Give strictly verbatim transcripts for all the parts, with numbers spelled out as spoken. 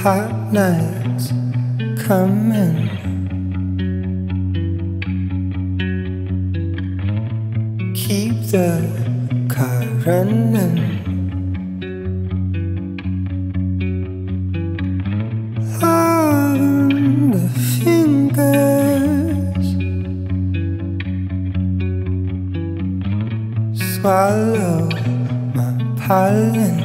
hot nights coming. Keep the car running. On the fingers, swallow my pollen.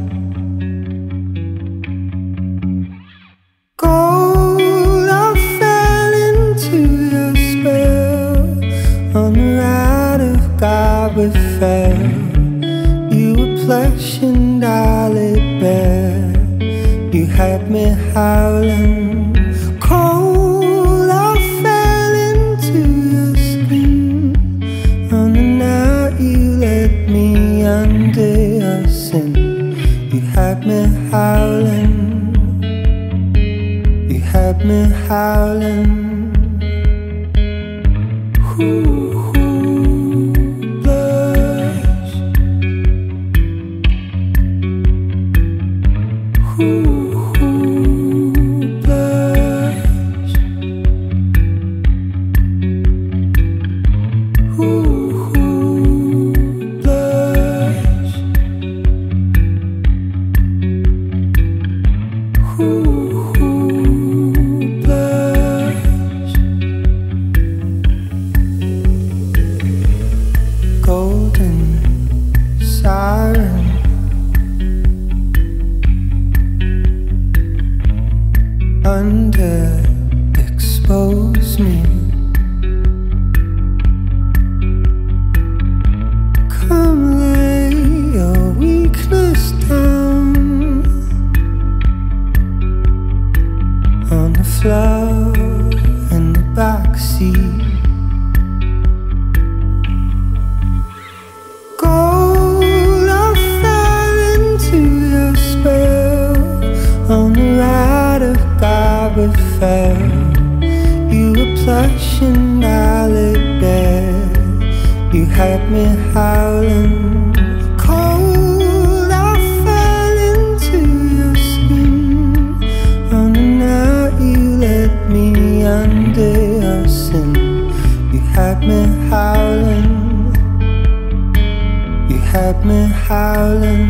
Gold, I fell into your spell. On the ride of God we fell. You were plush and dolly bear. You had me howling. Cold, I fell into your skin. On the night you let me under your sin. You had me howling. You had me howling. Ooh, ooh, blush. Ooh. Golden siren, underexpose me. Come lay your weakness down on the floor in the backseat. On the ride of God we fell. You were plush and dolly bear. You had me howling. Cold, I fell into your skin. On the night you let me under your sin. You had me howling. You had me howling.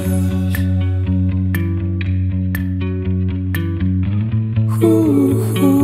Ooh, ooh.